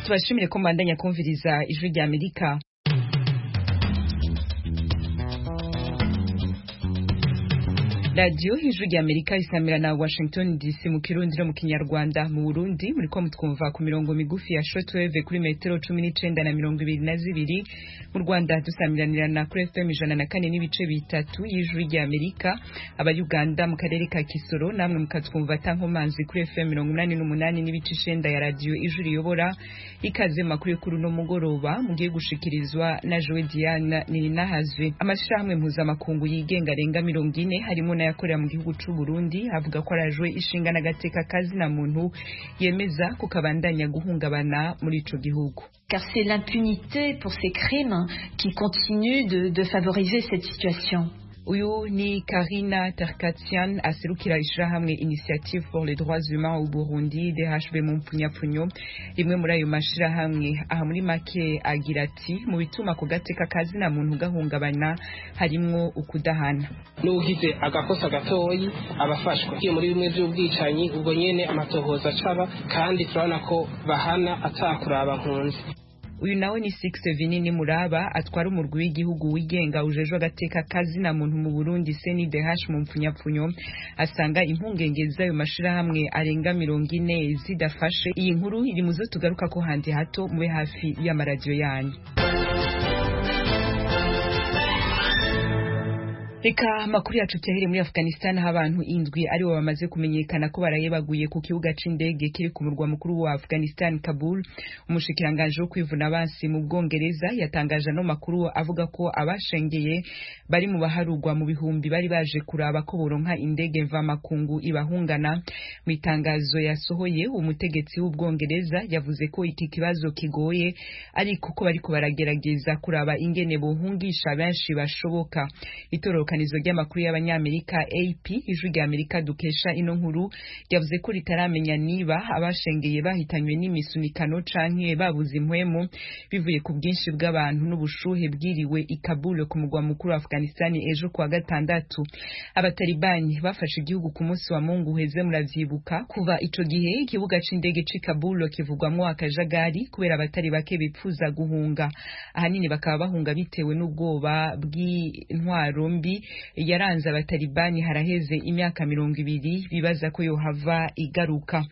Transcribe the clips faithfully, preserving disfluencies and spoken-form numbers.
tubashimire ko mbandanya kumviriza ijwi rya Amerika. Radio Ijwi rya Amerika isamira na Washington D C mu Kirundi no mu Kinyarwanda. Mu Burundi muriko mutwumva ku mirongo migufi ya shortwave kuri metero cumi n'icenda na mirongo ibiri na zibiri. Mu Rwanda dusamiranira na kuri F M ijana na kane n'ibice bitatu y'Ijwi rya Amerika. Aba Uganda mu karere ka Kisoro namwe mukatwumva tankomanzi kuri F M mirongo inani n'umunani n'ibice icenda ya Radio Ijwi riyobora. Ikaze makuru kuri no mugoroba mugiye gushikirizwa na Joe Diana Ninahazwe. Amashirahamwe mpuzamakungu yigenga arenga mirongo ine harimo yakorera mu gihugu c'u Burundi avuga ko arajwe ishinga n'agateka kazi na muntu yemeza kukabandanya guhungabana muri ico gihugu. Car c'est l'impunité pour ces crimes qui continue de, de favoriser cette situation. Uyu ni Karina Terkatsian aserukira ishirahamwe Initiative pour les droits humains au Burundi D H B mu mpfunyapfunyo. Rimwe muri ayo mashirahamwe aha muri make agira ati mu bituma ku gateka kazi na muntu gahungabana harimwo ukudahana. N'ugize agakosa gatoyi abafashwa kiye muri bimwe by'ubwicanyi ubwo nyene amatohoza acaba kandi turabona ko bahana atakuraba nkunzi. Uyu nawe ni Six Vinini Muraba atwara umurwi w'igihugu wigenga ujejwe agateka kazi na muntu mu Burundi C N D H mu mpfunyapfunyo asanga impungenge z'ayo mashirahamwe arenga mirongo ine zidafashe. Iyi nkuru iri muzo tugaruka ko handi hato mube hafi y'amaradiyo yanyu. Reka makuru yacu cyahiri muri Afghanistan abantu indwi ari bo bamaze kumenyekana ko barayebaguye ku kibuga c'indege kiri ku murwa mukuru wa Afghanistan Kabul. Umushikiranganje wo kwivuna abansi mu Bwongereza yatangaje no makuru avuga ko abashengeye bari mu baharugwa mu bihumbi bari baje kuraba ko boronka indege mva makungu ibahungana. Mu itangazo yasohoye umutegetsi w'Ubwongereza yavuze ko iki kibazo kigoye ariko ko bariko baragerageza kuraba ingene bohungisha benshi bashoboka. Itoroka Kanizo ry'amakuru y'abanyamerika A P Ijwi rya Amerika dukesha ino nkuru yavuze ko ritaramenya niba abashengeye bahitanywe n'imisunikano canke babuze impwemu bivuye ku bwinshi bw'abantu n'ubushuhe bwiriwe i Kabul ku mugwa mukuru wa Afghanistan ejo kwa gatandatu. Abatalibani bafashe igihugu ku munsi wa Mungu uheze muravyibuka. Kuva ico gihe ikibuga c'indege c'i Kabul kivugwamwo akajagari kubera abatari bake bipfuza guhunga. Ahanini bakaba bahunga bitewe n'ubwoba bw'intwaro mbi yaranze abatalibani haraheze imyaka mirongo ibiri bibaza ko yohava igaruka.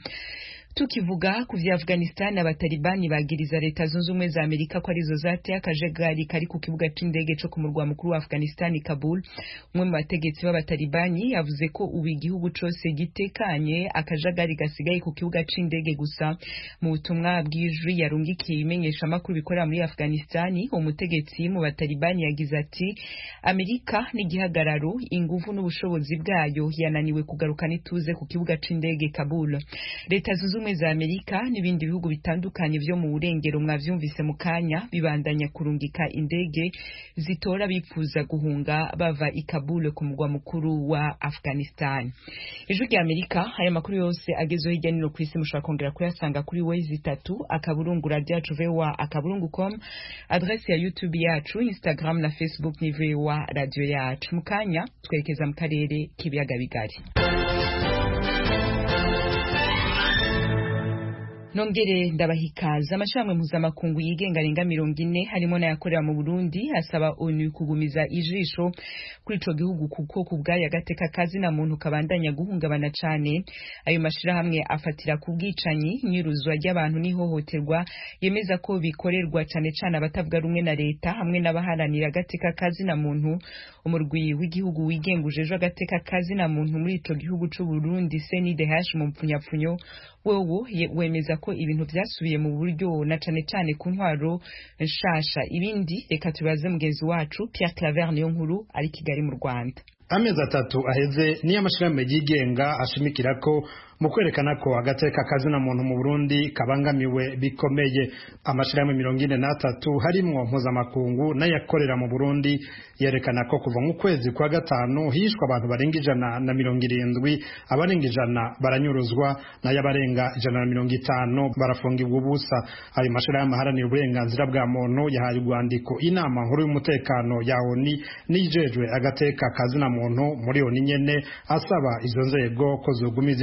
Tukivuga ku vya Afghanistan abatalibani bagiriza leta zunze ubumwe za Amerika ko arizo zateye akajagari kari ku kibuga c'indege co ku murwa mukuru wa Afghanistan Kabul. Umwe mu bategetsi b'abatalibani yavuze ko ubu igihugu cose gitekanye akajagari gasigaye ku kibuga c'indege gusa. Mu butumwa bw'ijwi yarungikiye imenyesha makuru bikorera muri Afghanistan, umutegetsi mu batalibani yagize ati Amerika n'igihagararo inguvu n'ubushobozi bwayo yananiwe kugaruka nituze ku kibuga c'indege Kabul. Leta zunze za Amerika n'ibindi bihugu bitandukanye vyo mu burengero mwavyumvise mu kanya bibandanya kurungika indege zitora bipfuza guhunga bava i Kabul ku mugwa mukuru wa Afghanistan. Ijwi rya Amerika aya makuru yose agezo hirya no kwisi mushaka kongera kuyasanga kuri wezi itatu akaburungu radio voa akaburungu com, adresse ya YouTube yacu, Instagram na Facebook ni voa radio yacu. Mukanya twerekeza mu karere k'ibiyaga bigari. Nongere ndabahikaza. Amashyirahamwe mpuzamakungu yigenga arenga mirongo ine harimo n'ayakorera mu Burundi asaba ONU kugumiza ijisho kuri ico gihugu kuko kubwaya gateka kazi na muntu kabandanya guhungabana cane. Ayo mashirahamwe afatira ku bwicanyi, nyiruzwa ry'abantu n'ihohoterwa yemeza ko bikorerwa cane cane abatavuga rumwe na leta hamwe n'abaharanira gateka kazi na muntu. Umurwi w'igihugu wigenga ujejwe gateka kazi na muntu muri ico gihugu c'u Burundi C N D H mu mpfunyapfunyo wewo wemeza ko ibintu vyasubiye mu buryo na cane cane ku ntwaro nshasha. Ibindi reka tubaze mugenzi wacu Pierre Claver niyo nkuru ari Kigali mu Rwanda. Amezi atatu aheze niyo amashirahamwe yigenga ashimikira ko mu kwerekana ko agateka kazina muntu mu Burundi kabangamiwe bikomeye. Amashirahamwe mirongo ine n'atatu harimwo mpuzamakungu n'ayakorera mu Burundi yerekana ko kuva mu kwezi kwa gatanu hishwa abantu barenga ijana na mirongo irindwi, abarenga ijana baranyuruzwa n'ayabarenga ijana na mirongo itanu barafungirwa ubusa. Ayo mashirahamwe haranira uburenganzira bwa muntu yahaye urwandiko inama nkuru y'umutekano ya O N U nijejwe agateka kazina muntu muri O N U nyene asaba izo nzego ko zogumiza ijisho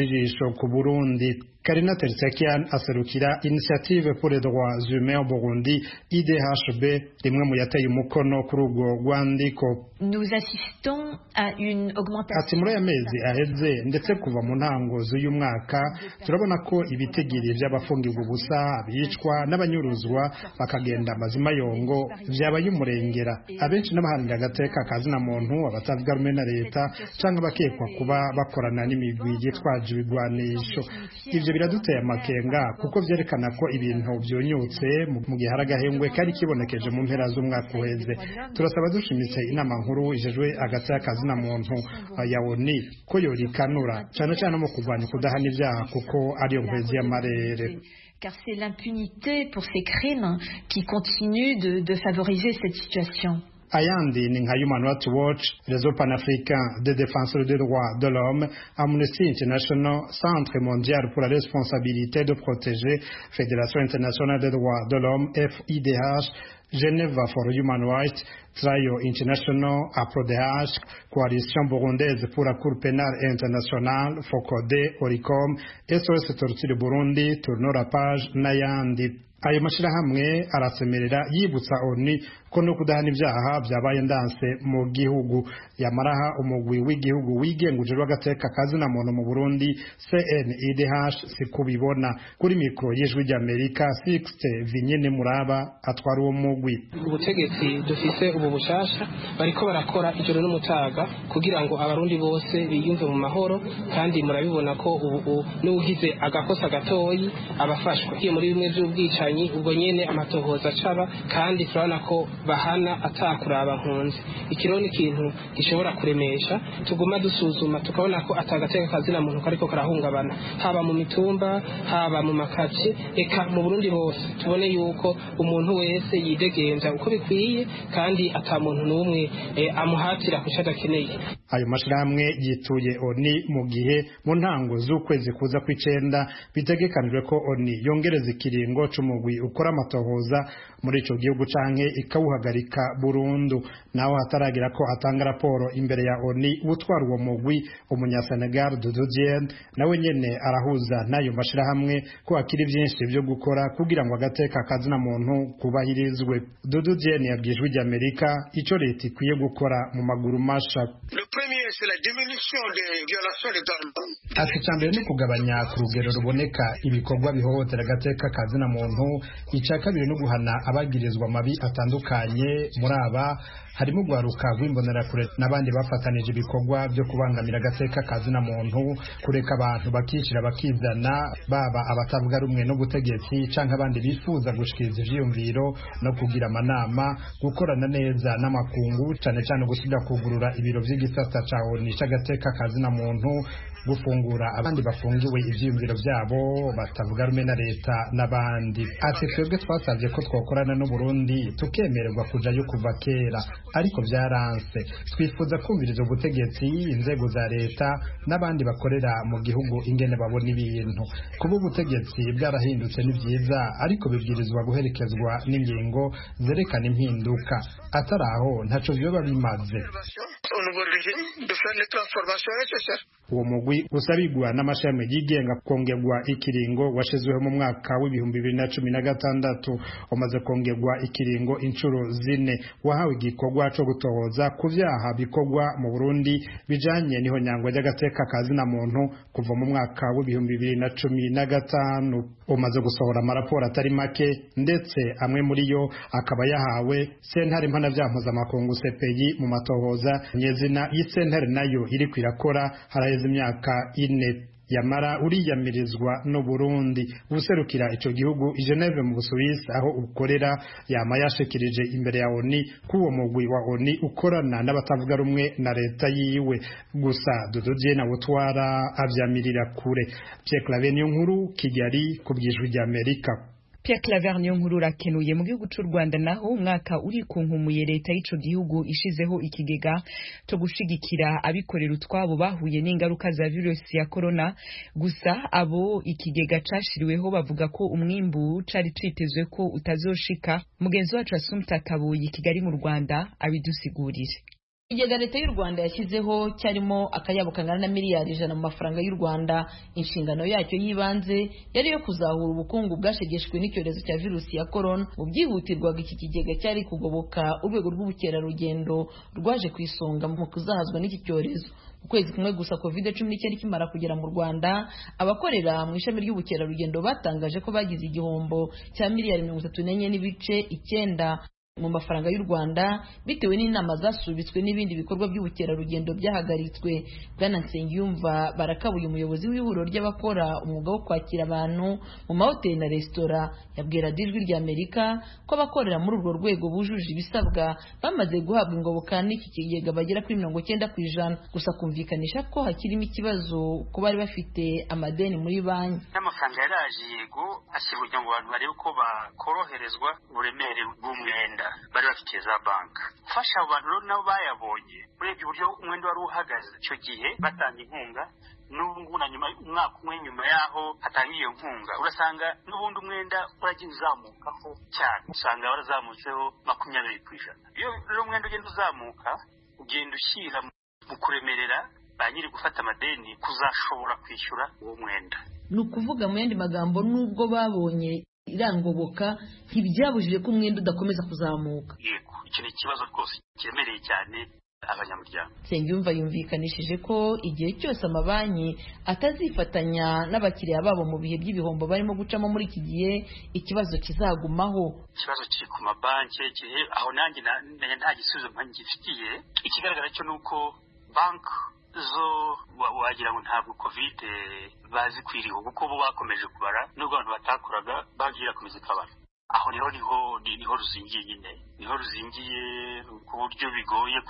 amahoro ku Burundi. Karina Tertsakian aserukira Initiative pour les droits humains au Burundi I D H B rimwe mu yateye umukono kuri urwo rwandiko. Nous assistons à une augmentation. Ati muri aya mezi aheze ndetse kuva mu ntango z'uyu mwaka turabona ko ibitegiri by'abafungirwa ubusa abicwa n'abanyuruzwa bakagenda amazima yongo vyabaye umurengera. Abenshi n'abaharanira agateka kazina muntu abatavuga rumwe na leta canke bakekwa kuba bakorana n'imigwi yitwaje ibigwanisho. Ivyo biraduteye amakenga kuko vyerekana ko ibintu vyonyutse mu gihe hari agahengwe kari kibonekeje mu mpera z'umwaka uheze. Turasaba dushimitse inama nkuru ijejwe agateka kazina muntu ya O N U ko yorikanura cyane cyane mu kurwanya kudahana ibyaha kuko ariyo nkwezi y'amarere. Car c'est l'impunité pour ces crimes qui continue de, de favoriser cette situation. Ayandi ni nka Human Rights Watch, Réseau panafricain des défenseurs des droits de l'homme, Amnesty International, Centre mondial pour la responsabilité de protéger, Fédération internationale des droits de l'homme, F I D H, Geneva for Human Rights, Trio International, A P R O D H, Coalition burundaise pour la Cour pénale internationale, FOCODE, Oricom, S O S Torture Burundi, Tourno la page, n'ayandi. Ayo mashirahamwe arasemerera yibutsa O N U ko no kudahana ibyaha byabaye ndanse mu gihugu. Yamaraha umugwi w'igihugu wigenguje rw'agateka kazina muntu mu Burundi C N I D H sikubibona. Kuri mikro y'ijwi ry'Amerika Sixte Vinyene Muraba atwara uwo mugwi. Ubutegetsi dufise ubu bushasha bariko barakora ijoro n'umutaga kugira ngo abarundi bose biyumve mu mahoro, kandi murabibona ko ubu n'ugize agakosa gatoyi abafashwa kiye muri bimwe by'ubwicanyi ubwo nyene amatohoza acaba, kandi turabona ko bahana atakuraba nkunzi. Ikiro ni kintu gishobora kuremesha, tuguma dusuzuma tukabona ko atagateka kazina muntu kariko karahungabana, haba mu mitumba haba mu makaci eka mu Burundi hose. Tubone yuko umuntu wese yidegenza uko bikwiye kandi ata muntu n'umwe e, amuhatira kushaka keneye. Ayo mashirahamwe yituye O N U mu gihe mu ntango z'ukwezi kuza kw'icenda bitegekanijwe ko O N U yongereza ikiringo c'umugwi ukora amatohoza muri ico gihugu canke ikawuhagarika burundu. Naho hataragira ko atanga raporo imbere ya O N U utwara uwo mugwi umunyasenegal Dodo Dieng nawe nyene arahuza n'ayo mashirahamwe ko akiri vyinshi vyo gukora kugira ngo agateka kazina muntu kubahirizwe. Dodo Dieng yabwijwe ry'Amerika ico leta ikwiye gukora mu maguru masha. Ati cyambere ni kugabanya ku rugero ruboneka ibikorwa bihohotera agateka kazina muntu. Icya kabiri no guhana abagirizwa amabi atandukanye, muri aba harimo gwaruka rw'imbonerakure n'abandi bafatanije ibikorwa byo kubangamira agateka kazina muntu, kureka abantu bakishira bakizana, baba abatavuga rumwe no gutegetsi canke abandi bifuza gushikiriza ivyiyumviro no kugira amanama, gukorana neza n'amakungu cane cane gusiga kugurura ibiro vy'igisata ca O N U c'agateka kazina muntu, gufungura abandi bafungiwe ivyiyumviro vyabo batavuga rumwe na leta n'abandi. Ati twebwe twasavye ko twokorana n'u Burundi tukemererwa kujayo kuva kera, ariko vyaranse. Twifuza kumviriza ubutegetsi, inzego za leta n'abandi bakorera mu gihugu ingene babona ibintu. Kuba ubutegetsi bwarahindutse ni vyiza, ariko bibwirizwa guherekezwa n'ingingo zerekana impinduka. Ataraho ntaco vyoba bimaze. Uwo mugwi usabigwa n'amashami yigenga kongerwa ikiringo washizweho mu mwaka w'ibihumbi bibiri na cumi na gatandatu, umaze kongerwa ikiringo inshuro zine. Wahawe igikorwa co gutohoza ku vyaha bikorwa mu Burundi bijanye niho nyangwa ry'agateka kazina muntu kuva mu mwaka w'ibihumbi bibiri na cumi na gatanu. Umaze gusohora amaraporo atari make, ndetse amwe muri yo akaba yahawe sentare mpanavyaha makungu C P I mu matohoza nyezina y'isentare nayo iri kwirakora haraheze imyaka ine. Yamara uriyamirizwa no Burundi. Ubuserukira ico gihugu i Geneve mu Busuwisi aho ukorera yama yashikirije imbere ya O N U kuwo mugwi wa O N U ukorana n'abatavuga rumwe na leta yiwe. Gusa Dodo Dieng na utwara avyamirira kure. Pierre Claver Niyonkuru, Kigali, ku bw'ijwi ry'Amerika. Pierre Claver Niyonkuru urakenuye. Mu gihugu c'u Rwanda naho umwaka uri kunkumuye leta y'ico gihugu ishizeho ikigega cyo gushigikira abikorera utwabo bahuye n'ingaruka za virusi ya corona. Gusa abo ikigega cashiriweho bavuga ko umwimbu cari twitezwe ko utazoshika. Mugenzi wacu Assumpta Kabuyi Kigali mu Rwanda abidusigurire. Ikigega leta y'u Rwanda yashyizeho cyarimo akayabo kangana na miliyari ijana mu mafaranga y'u Rwanda. Inshingano yacyo yibanze yari yo kuzahura ubukungu bwashegeshwe n'icyorezo cya virusi ya corona. Mu byihutirwaga iki kigega cyari kugoboka urwego rw'ubukerarugendo rwaje ku isonga mu kuzahazwa n'iki cyorezo. Ukwezi kumwe gusa covid cumi n'icyenda ikimara kugera mu Rwanda, abakorera mu ishami ry'ubukerarugendo batangaje ko bagize igihombo cya miliyari mirongo itatu n'enye n'ibice icyenda mu mafaranga y'u Rwanda bitewe n'inama zasubitswe n'ibindi bikorwa by'ubukerarugendo byahagaritswe. Bwana Nsengiyumva Barakabuye, umuyobozi w'ihuriro ry'abakora umwuga wo kwakira abantu mu mahoteli na resitora, yabwira Ijwi ry'Amerika ko abakorera muri urwo rwego bujuje ibisabwa bamaze guhabwa ingoboka n'iki kigega bagera kuri mirongo icyenda ku ijana, gusa kumvikanisha ko hakirimo ikibazo ko bari bafite amadeni muri banki. N'amafaranga yaraje yego ashyirwa kugira ngo abantu barebe ko bakoroherezwa uburemere bw'umwenda bari bafitiye za banki. Fasha abo bantu rero nabo bayabonye urebye uburyo umwenda wari uhagaze icyo gihe batanga inkunga, n'ubu ngubu na nyuma umwaka umwe nyuma yaho hatanga iyo nkunga urasanga n'ubundi umwenda uragiye uzamukaho cyane, usanga warazamutseho makumyabiri ku ijana. Iyo rero umwenda ugenda uzamuka ugenda ushyira mu kuremerera ba nyiri gufata amadeni kuzashobora kwishyura uwo mwenda. Ni ukuvuga mu yandi magambo, nubwo babonye irangoboka ntibyabujije ko umwenda udakomeza kuzamuka. Yego, icyo ni ikibazo rwose kiremereye cyane abanyamuryango. Nsengiyumva yumvikanishije ko igihe cyose amabanki atazifatanya n'abakiriya babo mu bihe by'ibihombo barimo gucamo muri iki gihe, ikibazo kizagumaho. Ikibazo kiri ku mabanki, igihe aho nanjye nta gisubizo mpangifitiye. Ikigaragara cyo nuko banki zo wagira ngo ntabwo covid bazi kwiriho, kuko bo bakomeje kubara nubwo abantu batakoraga banki irakomeza ikabara. Aho niho niho niho ruzingiye nyine, niho ruzingiye ku buryo bigoye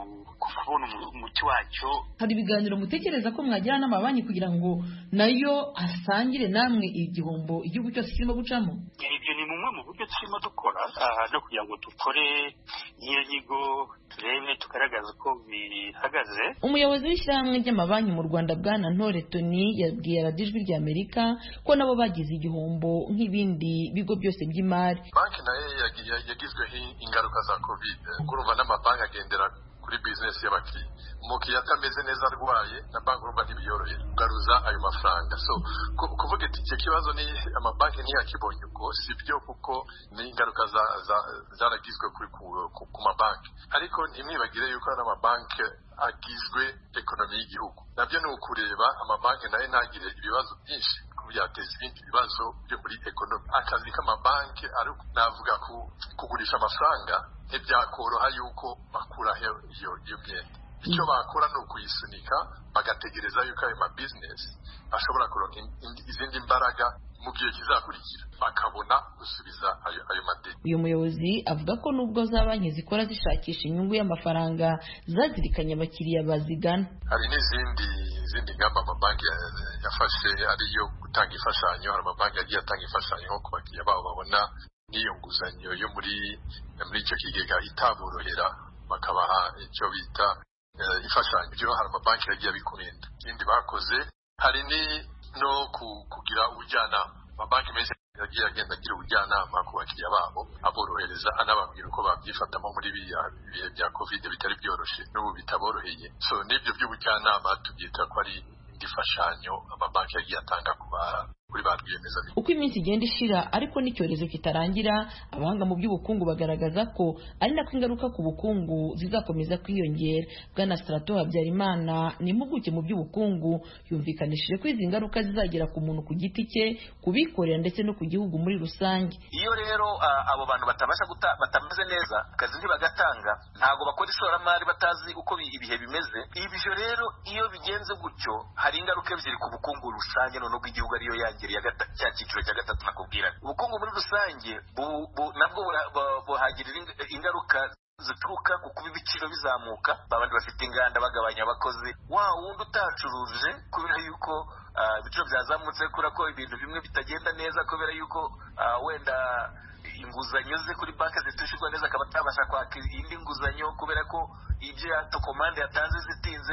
kubona umuti wacyo. Hari ibiganiro mutekereza ko mwagira n'amabanki kugira ngo nayo asangire namwe igihombo igihugu cyose kirimo gucamo? Ibyo ni mumwe mu buryo turimo dukora no kugira ngo dukore iyo nyigo turebe tugaragaza uko bihagaze. Umuyobozi w'ishyirahamwe ry'amabanki mu Rwanda Bwana Ntore Tony yabwiye Ijwi ry'Amerika ko nabo bagize igihombo nk'ibindi bigo byose by'imari. Banki nayo yagizweho ingaruka za covid, urumva n'amabanki agendera kuri business y'abakiriya. Umukiriya atameze neza arwaye na banki urumva ntibiyorohera kugaruza ayo mafaranga. So kuvuga ati icyo kibazo ni amabanki ntiyakibonye uko si byo, kuko ni ingaruka zaragizwe kuri ku mabanki. Ariko ntimwibagire yuko n'amabanki agizwe ekonomi y'igihugu. Nabyo ni ukureba amabanki nayo ntagire ibibazo byinshi byateza ibindi bibazo byo muri ekonomi. Akazi k'amabanki ari navuga kugurisha amafaranga, ntibyakoroha yuko bakuraho iyo iyo myenda. Icyo bakora ni ukuyisunika bagategereza yuko ayo mabizinesi ashobora kuronka izindi mbaraga mu gihe kizakurikira, bakabona gusubiza ayo ayo madeni. Uyu muyobozi avuga ko nubwo za banki zikora zishakisha inyungu y'amafaranga, zazirikanye abakiriya bazigana. Hari n'izindi izindi ngamba amabanki yafashe ariyo gutanga imfashanyo. Hari amabanki agiye atanga imfashanyo nko ku bakiriya babo babona n'iyo nguzanyo yo muri muri icyo kigega itaborohera, bakabaha icyo bita imfashanyo. Byo hari amabanki yagiye abikurinda. Ikindi bakoze hari ni no kugira ubujyanama. Amabanki menshi yagiye agenda agira ubujyanama ku bakiriya babo, aborohereza anababwira uko babyifatamo muri bihe bya covid bitari byoroshye n'ubu bitaboroheye. So n'ibyo by'ubujyanama tubyita ko ari imfashanyo amabanki yagiye atanga ku kuri ba rwiyemezamirimo. Uko iminsi igenda ishira ariko n'icyorezo kitarangira, abahanga mu by'ubukungu bagaragaza ko ari nako ingaruka ku bukungu zizakomeza kwiyongera. Bwana Strato Habyarimana ni impuguke mu by'ubukungu, yumvikanishije ko izi ngaruka zizagera ku muntu ku giti cye, kubikorera ndetse no ku gihugu muri rusange. Iyo rero uh, abo bantu batabasha batameze neza, akazi ntibagatanga, ntago bakora ishoramari batazi uko ibihe bimeze. Ibyo rero iyo bigenze gutyo, hari ingaruka ebyiri ku bukungu rusange none bw'igihugu ariyo yanjye cya cyiciro cya gatatu nakubwira. Ubukungu muri rusange nabwo buhagirira ingaruka zituruka ku kuba ibiciro bizamuka, babandi bafite inganda bagabanya abakozi, wa wundi utacuruje kubera yuko ibiciro byazamutse, kubera ko ibintu bimwe bitagenda neza, kubera yuko wenda inguzanyo ze kuri banki zitishyurwa neza, akaba atabasha kwaka indi nguzanyo kubera ko ibyo yatokomande yatanze zitinze.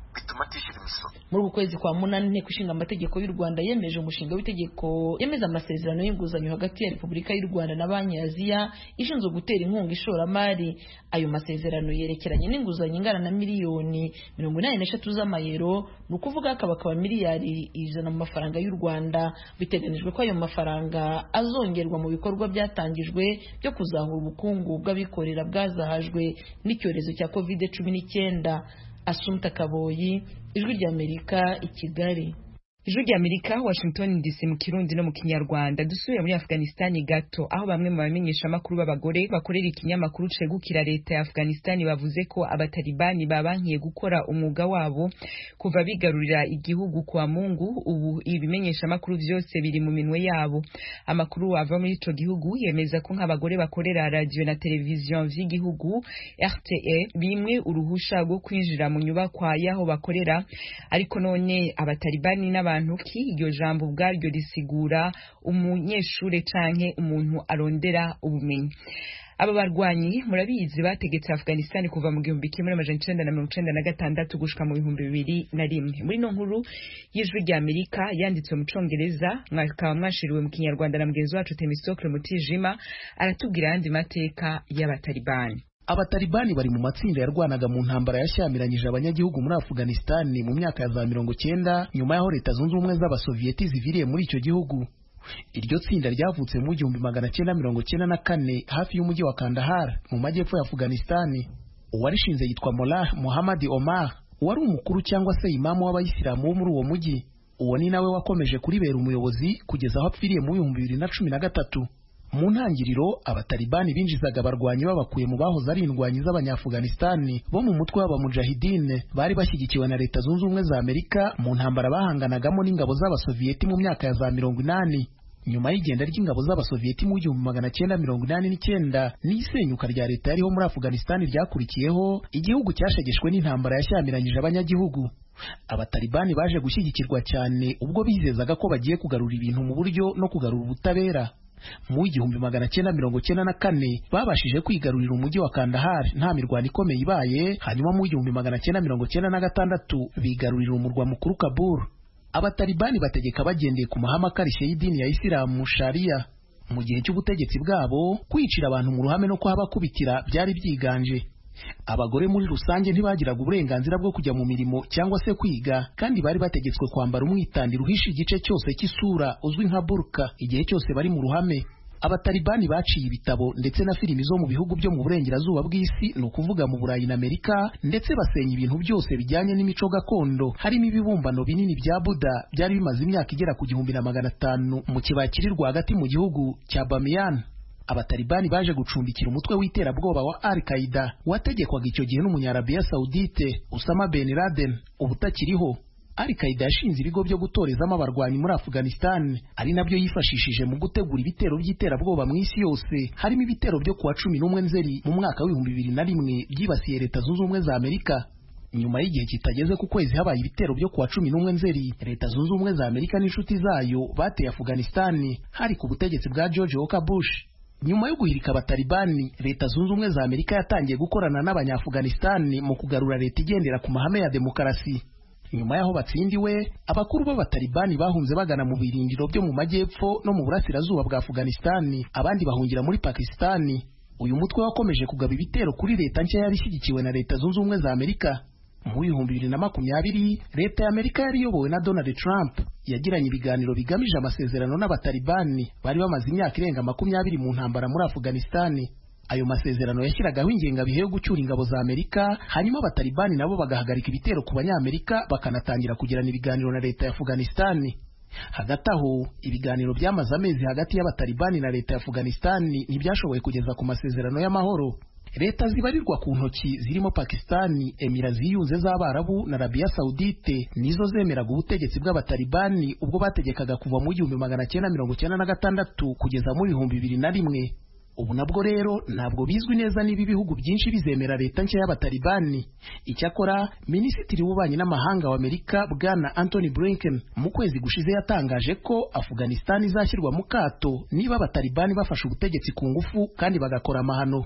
bituma atishyura imisoro. Muri uku kwezi kwa munani inteko ishinga amategeko y'u Rwanda yemeje umushinga w'itegeko yemeza amasezerano y'inguzanyo hagati ya Repubulika y'u Rwanda na Banki ya Aziya ishinzwe gutera inkunga ishoramari. Ayo masezerano yerekeranye n'inguzanyo ingana na miliyoni mirongo inani n'eshatu z'amayero, ni ukuvuga akaba akaba miliyari ijana mu mafaranga y'u Rwanda. Biteganijwe ko ayo mafaranga azongerwa mu bikorwa byatangijwe byo kuzahura ubukungu bw'abikorera bwazahajwe n'icyorezo cya covid cumi n'icyenda. Asumta Kaboyi, Ijwi ry'Amerika, i Kigali. Ijwi ry'Amerika, Washington D C mu Kirundi no mu Kinyarwanda. Dusubiye muri Afghanistan gato, aho bamwe mu bamenyesha makuru b'abagore bakorera ikinyamakuru cegukira leta ya Afghanistan bavuze ko abatalibani babankiye gukora umwuga wabo kuva bigarurira igihugu kwa Mungu. Ubu ibimenyesha makuru byose biri mu minwe yabo. Amakuru ava muri ico gihugu yemeza ko nk'abagore bakorera radio na televiziyo vy'igihugu R T A bimwe uruhusha rwo kwinjira mu nyubakwa yaho bakorera, ariko none abatalibani n'aba abantu ki iryo jambo ubwaryo risigura umunyeshure canke umuntu arondera ubumenyi. Aba barwanyi murabizi bategetse Afghanistan kuva mu gihumbi kimwe n'amajana icenda na mirongo icenda na gatandatu gushika mu bihumbi bibiri na rimwe. Muri no nkuru y'Ijwi ry'Amerika yanditswe mu Congereza, mwakaba mwashiriwe mu Kinyarwanda na mugenzi wacu Temistocle Mutijima, aratubwira yandi mateka y'abatalibani. Abatalibani bari mu matsinda yarwanaga mu ntambara yashyamiranyije abanyagihugu muri Afghanistan mu myaka ya za mirongo cyenda nyuma y'aho Leta Zunze Ubumwe z'Abasoviyeti ziviriye muri icyo gihugu. Iryo tsinda ryavutse mu gihumbi magana cyenda mirongo cyenda na kane hafi y'umujyi wa Kandahar mu majyepfo ya Afghanistan. Uwarishinze yitwa Mullah Muhammad Omar, wari umukuru cyangwa se imamu w'abayisilamu wo muri uwo mujyi. Uwo ni nawe wakomeje kuribera umuyobozi kugeza aho apfiriye mu bihumbi bibiri na cumi na gatatu. Mu ntangiriro abatalibani binjizaga abarwanyi babakuye mu bahoze ari indwanyi z'Abanya-Afghanistan bo mu mutwe w'abamujahidine bari bashyigikiwe na Leta Zunze Ubumwe za Amerika mu ntambara bahanganagamo n'ingabo z'Abasoviyeti mu myaka ya za mirongo inani. Nyuma y'igenda ry'ingabo z'Abasoviyeti mu gihumbi magana cyenda mirongo inani n'icyenda n'isenyuka rya leta yariho muri Afghanistan ryakurikiyeho, igihugu cyashegeshwe n'intambara yashyamiranyije abanyagihugu. Abatalibani baje gushyigikirwa cyane ubwo bizezaga ko bagiye kugarura ibintu mu buryo no kugarura ubutabera. Mu igihumbi magana cyenda mirongo cyenda na kane babashije kwigarurira umujyi wa Kandahar nta mirwano ikomeye ibaye. Hanyuma mu igihumbi magana cyenda mirongo cyenda na gatandatu bigarurira umurwa mukuru Kabul. Abatalibani bategeka bagendeye ku mahame akarishye y'idini ya Isilamu Sharia. Mu gihe cy'ubutegetsi bwabo kwicira abantu mu ruhame no kuhabakubitira byari byiganje. Abagore muri rusange ntibagiraga uburenganzira bwo kujya mu mirimo cyangwa se kwiga, kandi bari bategetswe kwambara umwitandiro uhisha igice cyose cy'isura uzwi nka burka igihe cyose bari mu ruhame. Abatalibani baciye ibitabo ndetse na filimi zo mu bihugu byo mu burengerazuba bw'isi, ni ukuvuga mu Burayi na Amerika, ndetse basenya ibintu byose bijyanye n'imico gakondo, harimo ibibumbano binini bya Buda byari bimaze imyaka igera ku gihumbi na magana atanu mu kibaya kiri rwagati mu gihugu cya Bamiyan. Abatalibani baje gucumbikira umutwe w'iterabwoba wa Al-Qaeda wategekwaga icyo gihe n'umunyarabiya Saudite Osama bin Laden, ubutakiriho. Al-Qaeda yashinze ibigo byo gutorezamo abarwanyi muri Afghanistan, ari nabyo yifashishije mu gutegura ibitero by'iterabwoba mu isi yose, harimo ibitero byo kuwa cumi n'umwe Nzeri mu mwaka w'ibihumbi bibiri na rimwe byibasiye Leta Zunze Ubumwe za Amerika. Nyuma y'igihe kitageze ku kwezi habaye ibitero byo kuwa cumi n'umwe Nzeri, Leta Zunze Ubumwe za Amerika n'inshuti zayo bateye Afghanistan hari ku butegetsi bwa George Walker Bush. Nyuma yo guhirika abatalibani, Leta Zunze Ubumwe za Amerika yatangiye gukorana n'Abanya-Afghanistan mu kugarura leta igendera ku mahame ya demokarasi. Nyuma yaho batsindiwe, abakuru b'abatalibani bahunze bagana mu birindiro byo mu majyepfo no mu burasirazuba bwa Afghanistan, abandi bahungira muri Pakistan. Uyu mutwe wakomeje kugaba ibitero kuri leta nshya yari ishyigikiwe na Leta Zunze Ubumwe za Amerika. Mu bihumbi bibiri na makumyabiri, Leta ya Amerika yari iyobowe na Donald Trump yagiranye ibiganiro bigamije amasezerano n'abatalibani bari bamaze imyaka irenga makumyabiri mu ntambara muri Afghanistan. Ayo masezerano yashyiragaho ingengabihe yo gucyura ingabo za Amerika, hanyuma abatalibani nabo bagahagarika ibitero ku banyamerika bakanatangira kugirana ibiganiro na leta ya Afghanistan. Hagati aho, ibiganiro byamaze amezi hagati y'abatalibani na leta ya Afghanistan ntibyashoboye kugeza ku masezerano y'amahoro. Leta zibarirwa ku ntoki zirimo Pakistan, Emira ziyunze z'Abarabu na Arabia Saudite nizo zemeraga ubutegetsi bw'abatalibani ubwo bategekaga kuva mu gihumbi magana cyenda mirongo cyenda na gatandatu kugeza mu bihumbi bibiri na rimwe. Ubu nabwo rero ntabwo bizwi neza niba ibihugu byinshi bizemera leta nshya y'abatalibani. Icyakora Minisitiri w'Ububanyi n'Amahanga wa Amerika Bwana Anthony Blinken mu kwezi gushize yatangaje ko Afghanistan izashyirwa mu kato niba abatalibani bafashe ubutegetsi ku ngufu kandi bagakora amahano.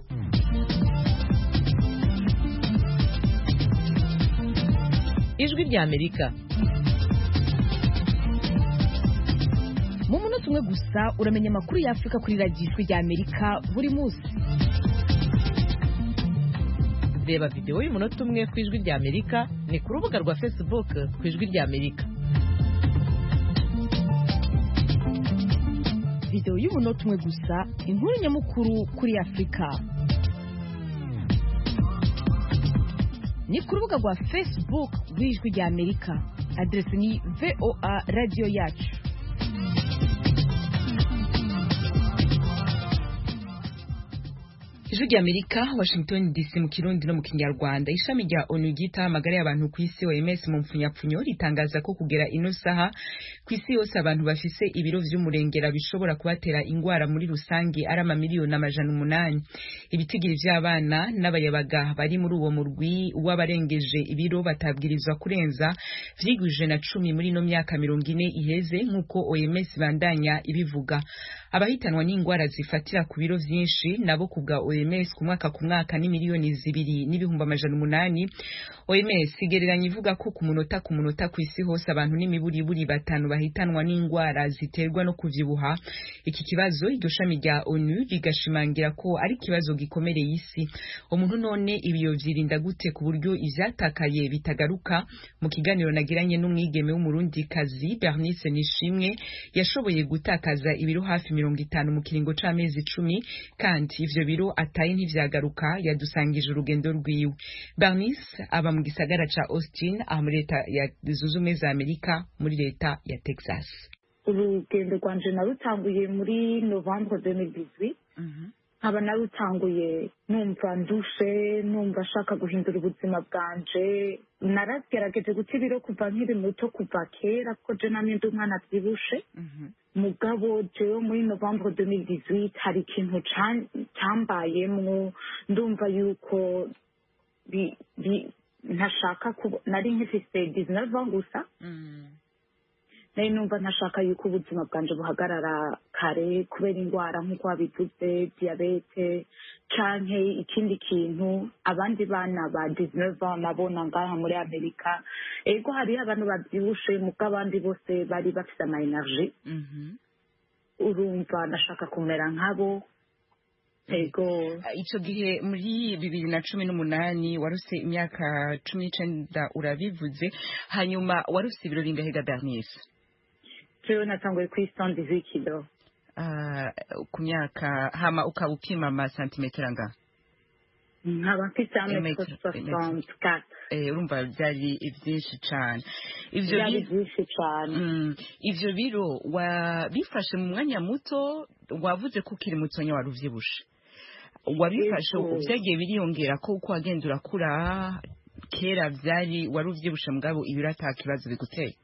ijwi rya Amerika. Mu munota umwe gusa uramenya amakuru ya Afrika kuri radiyo ijwi rya Amerika buri munsi. Reba video y'umunota umwe ku ijwi rya Amerika ni ku rubuga rwa Facebook ku ijwi rya Amerika. Video y'umunota umwe gusa inkuru nyamukuru kuri Afrika. Ni ku rubuga rwa Facebook rw'ijwi rya Amerika. Adresi ni V O A Radio Yacu. Ijwi rya Amerika, Washington D C mu Kirundi no mu Kinyarwanda. Ishami rya O N U ryita amagara y'abantu ku isi O M S mu mfunyapfunyo ritangaza ko kugera ino saha ku isi yose abantu bafise ibiro vy'umurengera bishobora kubatera ingwara muri rusangi ari amamiliyoni amajana umunani. Ibitigiri vy'abana n'abayabaga bari muri uwo murwi w'abarengeje ibiro batabwirizwa kurenza vyiguje na cumi muri no myaka mirongo ine iheze nk'uko O M S bandanya ibivuga. Abahitanwa n'ingwara zifatira ku biro vyinshi nabo kubwa O M S ku mwaka ku mwaka ni miliyoni zibiri n'ibihumbi amajana umunani. O M S igereranya ivuga ko ku munota ku munota ku isi hose abantu n'imiburiburi batanu bahitanwa n'ingwara ziterwa no kuvyibuha. Iki kibazo iryo shami rya O N U rigashimangira ko ari kibazo gikomereye isi. Umuntu none ibiyo vyirinda gute ku buryo ivyatakaye bitagaruka? Mu kiganiro nagiranye n'umwigeme w'umurundi kazi Bernice Nishimwe yashoboye gutakaza ibiro hafi mirongo itanu mu kiringo c'amezi icumi kandi ivyo biro ataye ntivyagaruka. Yadusangije urugendo rwiwe. Bernice aba mu gisagara ca Austin aha muri leta ya Zunze Ubumwe za Amerika muri leta ya Texas. Urugendo rwanje narutanguye muri Novembre deux mille dix-huit. nkaba narutanguye numva ndushe numva ashaka guhindura ubuzima bwanje. Naragerageje guta ibiro kuva nkiri muto kuva kera kuko je namye ndi umwana avyibushe. Mugabo jewe muri Novembre deux mille dix-huit hari ikintu cambayemwo ndumva yuko bi bi ntashaka nari nkifise dix-neuf ans gusa. Nari numva ntashaka yuko ubuzima bwanje buhagarara kare kubera ingwara nk'uko wabivuze diabete canke ikindi kintu. Abandi bana ba dix-neuf ans nabona ngaha muri Amerika ego hariho abantu bavyibushe muko abandi bose bari bafise ama energie. Urumva ndashaka kumera nkabo. Ego ico gihe muri bibiri na cumi n'umunani waruse imyaka cumi n'icenda urabivuze, hanyuma waruse ibiro bingahe ga Bernice? Jewe natanguye kuri cent dix-huit kilo. Uh, ku myaka hama ukaba upima ama santimetero anga? Nkaba mfise ametero soixante-quatre. Eh, urumva vyari vyinshi cane. Ivyo vyari vyinshi cane. Mm, ivyo biro wabifashe mu mwanya muto, wavuze ko ukiri mutonya wari uvyibushe. Wabifashe vyagiye biriyongera ko uko wagenda urakura, kera vyari wari uvyibushe mugabo ibiro ata kibazo biguteye?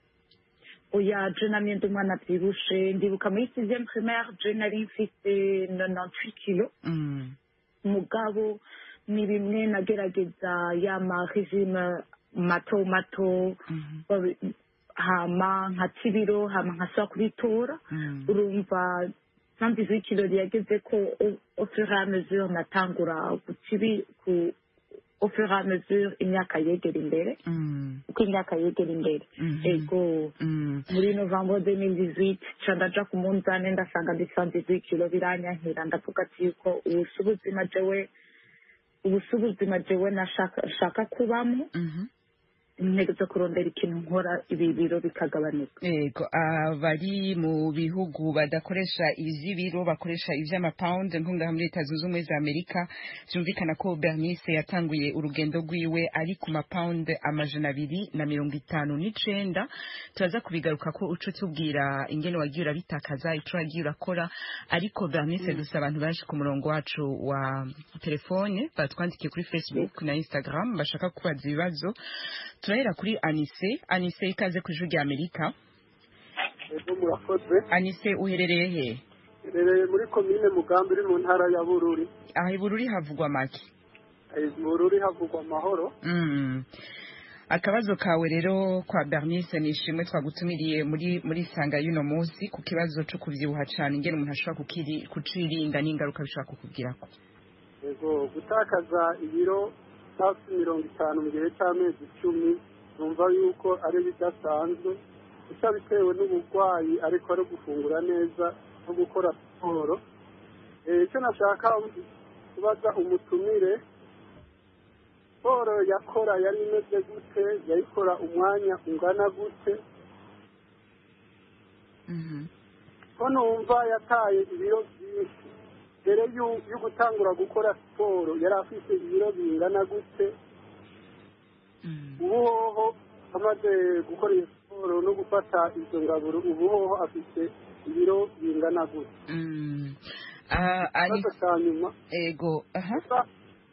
Oya je namye ndi umwana avyibushe. Ndibuka muri sixième primaire je nari mfise quatre-vingt-dix-huit kilo. Mm. Mugabo ni bimwe nagerageza yama regime mato mato. Mm-hmm. Hama nkata ibiro hama nkasubira kubitora. Mm. Urumva cent dix-huit kilo yageze ko au fur et à mesure natangura gucibi ku au fur et à mesure imyaka yegera imbere. Uko imyaka yegera imbere. Ego muri Novembre deux mille dix-huit candaja ku munzane ndasanga ndi cent dix-huit kilo biranyankira ndavuga ati yuko ubusubuzima jewe ubusubuzima jewe nashaka kubamo. Ntegetse kurondera ikintu nkora ibi biro bikagabanuka. Yego abari mu bihugu badakoresha ivy'ibiro bakoresha ivy'amapound nko ngaha muri Leta Zunze Ubumwe za Amerika byumvikana ko Bernice yatanguye urugendo rwiwe ari ku mapound amajana abiri na mirongo itanu n'icenda. Turaza kubigaruka ko uco tubwira ingene wagiye urabitakaza ico wagiye urakora, ariko Bernice mm. dusa abantu baje ku murongo wacu wa telefone batwandikiye kuri Facebook mm. na Instagram bashaka kubaza ibibazo. Turahera kuri Anise. Anise ikaze ku Ijwi rya Amerika. Ego murakoze. Anise uherereye he? Herereye muri komine Mugambi iri mu ntara ya Bururi. Aha i Bururi havugwa make? Aha Bururi havugwa amahoro. Mm. Akabazo kawe rero kwa Bernice Nishimwe twagutumiriye muri muri sanga yuno munsi ku kibazo cyo kuvyibuha cyane ingene umuntu ashobora kukiri kucirinda n'ingaruka bishobora kukugirako. Ego gutakaza ibiro hafi mirongo itanu mu gihe cy'amezi icumi numva yuko ari bidasanzwe gusa bitewe n'uburwayi ariko ari gufungura neza no gukora siporo. Icyo nashaka kubaza umutumire, siporo yakora yari imeze gute, yayikora umwanya ungana gute? ko numva yataye ibiro byinshi mbere yo gutangura gukora siporo, yari afite ibiro bingana gute? ubu hoho amaze gukora iyo siporo no gufata izo ngaburo, ubu hoho afite ibiro bingana gute? ikibazo cya nyuma ego aha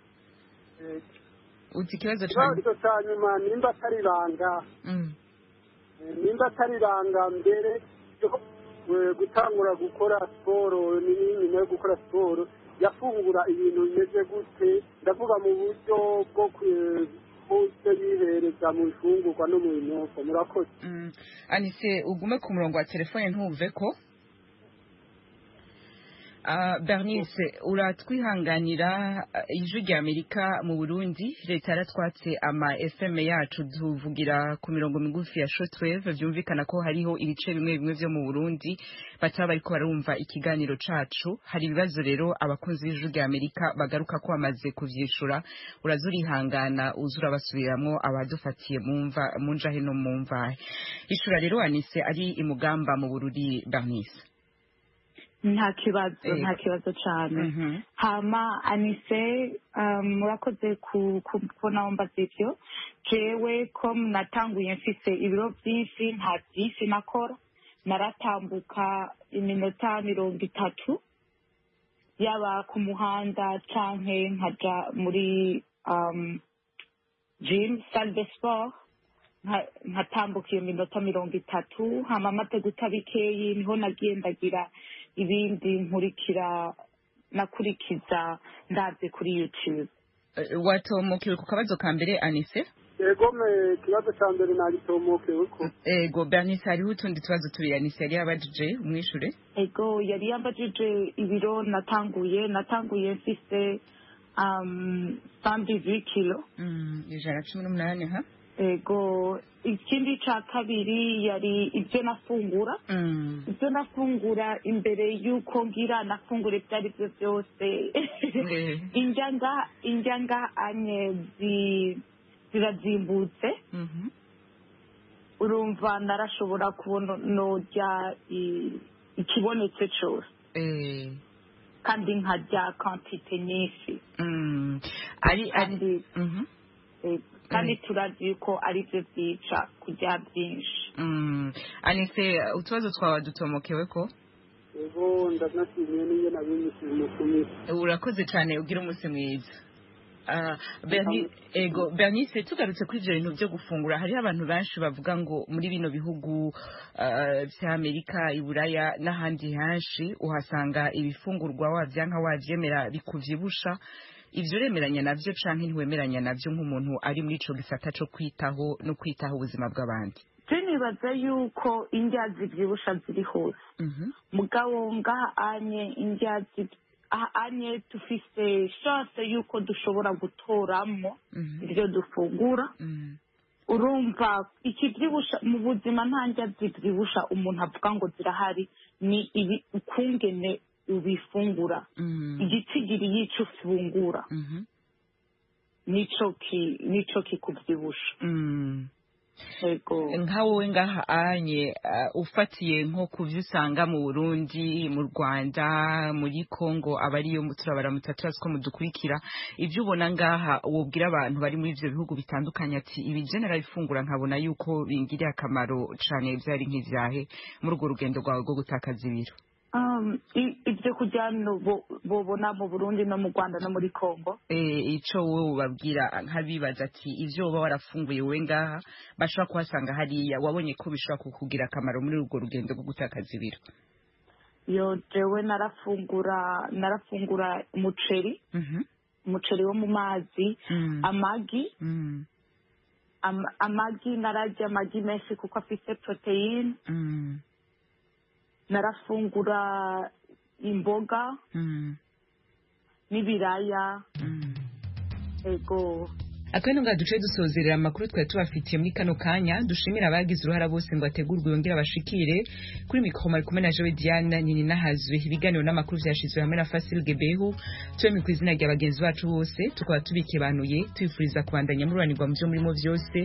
uti ikibazo cya nyuma nimba atari ibanga, nimba atari ibanga mbere yo gutangura gukora siporo nyuma yo gukora siporo yafungura ibintu bimeze gute? ndavuga mu buryo bwo bose yihereza mu ifungurwa no mu binyobwa. murakoze. Anise ugume ku murongo wa telefone ntuve ko Uh, Bernice uratwihanganira ijwi rya Amerika mu Burundi leta yaratwatse ama F M yacu tuvugira ku mirongo migufi ya shortwave, byumvikana ko hariho ibice bimwe bimwe byo mu Burundi bataba bariko barumva ikiganiro cacu. Hari ibibazo rero abakunzi b'ijwi rya Amerika bagaruka ko bamaze kuvyishura, urazurihangana uzura basubiramwo abadufatiye mumva munjahe no mumva ishura rero Anise ari imugamba mu Bururi. Bernice nta kibazo nta kibazo cyane. hama Anise murakoze kubona wumbaza ivyo. jewe ko natanguye mfise ibiro byinshi, nta byinshi nakora, naratambuka iminota mirongo itatu yaba ku muhanda canke nkaja muri gym salle de sport, nkatambuka iyo minota mirongo itatu. hama amaze guta bikeyi niho nagiye ndagira ibindi nkurikira nakurikiza ndaze kuri YouTube. Watomokewe ku kabazo ka mbere Anise? Ego me kibazo ca mbere nagitomokewe ko. Ego Bernice hariho utundi tubazo tubiri Anise yari yabajije umwishure? Ego yari yabajije ibiro natanguye natanguye mfise um cent dix-huit kilo. Mm, ijana cumi n'umunani ha? Ego ikindi ca kabiri yari ibyo nafungura. Mm. ibyo nafungura imbere yuko ngira nafungura ibyari byo byose. injanga injanga anye zi zirazimbutse. Mhm. urumva narashobora kubona nojya ikibonetse cyose. Eh. kandi nkajya quantité nyinshi. Mm. ari ari mhm kandi turazi ko ari byo byica kujya byinshi. Mm. Anise utubazo twawe dutomokewe ko? Ego ndanashimiye niyo nabimishije umukumire. Urakoze cyane ugira umunsi mwiza. Uh, Berni, ego Bernice tugarutse kuri ibyo bintu byo gufungura, hariho abantu benshi bavuga ngo muri bino bihugu uh, bya Amerika, Iburaya n'ahandi henshi uhasanga ibifungurwa wavyanka wavyemera bikuvyibusha. Ivyo remeranya navyo canke ntiwemeranya navyo nk'umuntu ari muri ico gisata co kwitaho no kwitaho ubuzima bw'abandi? Tunibaza yuko indya zivyibusha ziri hose. Mhm. Mugabo ngaha anye indya anye tufise chance yuko dushobora gutoramo ibyo dufungura. Urumva ikivyibusha mu buzima nta ndya zivyibusha umuntu avuga ngo zirahari, ni ibi ukungene ubifungura. Igitsigiri yico ufungura nico ki nico kikuvyibusha. Ego nka wowe ngaha anye uh, ufatiye nko kuvyo usanga mu Burundi, mu Rwanda, muri Kongo, abariyo turabara mutatu ko mudukurikira, ivyo ubona ngaha wobwira abantu bari muri ivyo bihugu bitandukanye ati ibi general ifungura nkabona yuko bingiriye akamaro cane byari nk'ivyahe muri urwo rugendo rwawe rwo gutakaza ibiro? Um, ibyo kujyana bobona mu Burundi no mu Rwanda no muri Kongo. Eh, ico wowe ubabwira nkabibaza ati ivyo uba warafunguye we ngaha bashobora kuhasanga hariya wabonye ko bishobora kukugira akamaro muri urwo rugendo rwo gutakaza ibiro? Yo jewe narafungura narafungura umuceri. Mhm. Umuceri wo mu mazi, mm. amagi. Mm. Am, amagi narajya amagi menshi kuko afite protein. Mm. Narafungura imboga mm. n'ibiraya. mm. Ego Akabino nga duce dusozerera amakuru twari tubafitiye muri kano kanya dushimira abagize uruhara bose ngo ategurwe yongera bashikire kuri mikro mari kumwe na Joe Diana nini nahazwe ibiganiro n'amakuru vyashizwe hamwe na Fasil Gebehu twe mu kwizina rya bagenzi bacu bose tukaba tubikebanuye twifuriza kubandanya mururanirwa mu byo murimo vyose